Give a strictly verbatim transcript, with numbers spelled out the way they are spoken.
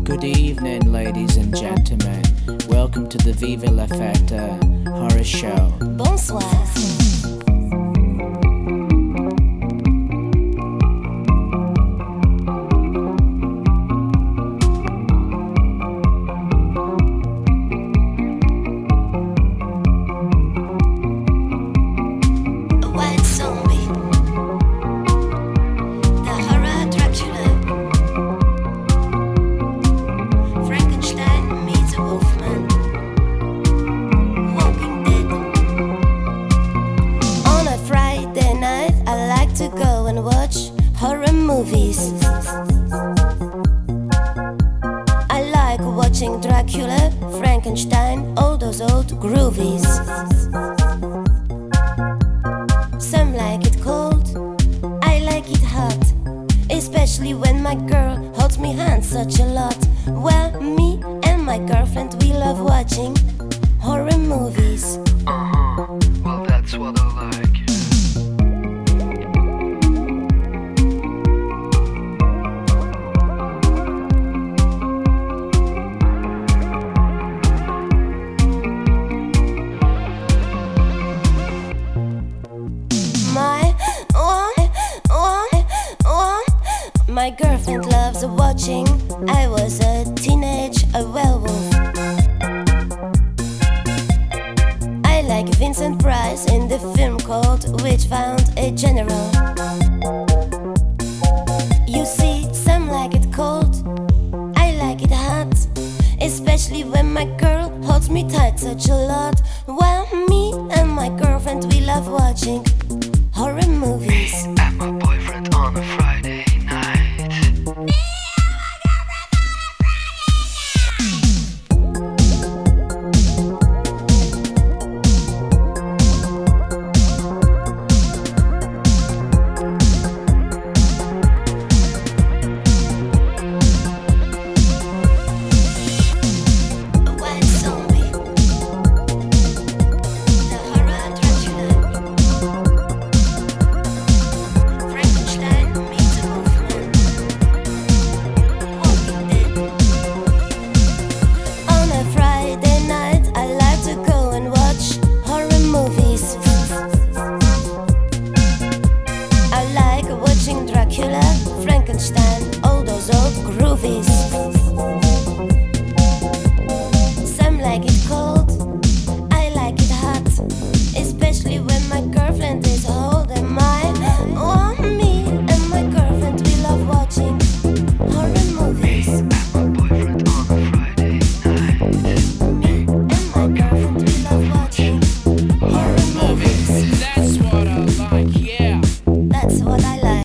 Good evening, ladies and gentlemen. Welcome to the Viva La Festa Horror Show. Bonsoir. To go and watch horror movies. I like watching Dracula, Frankenstein, all those old groovies. Some like it cold, I like it hot, especially when my girl holds me hand such a lot. Well, me and my girlfriend, we love watching horror movies. Uh-huh, well that's what I like. My girlfriend loves watching. I was a teenage a werewolf. I like Vincent Price in the film called Witch Found a General. You see, some like it cold, I like it hot, especially when my girl holds me tight such a lot. Well, me and my girlfriend, we love watching horror movies.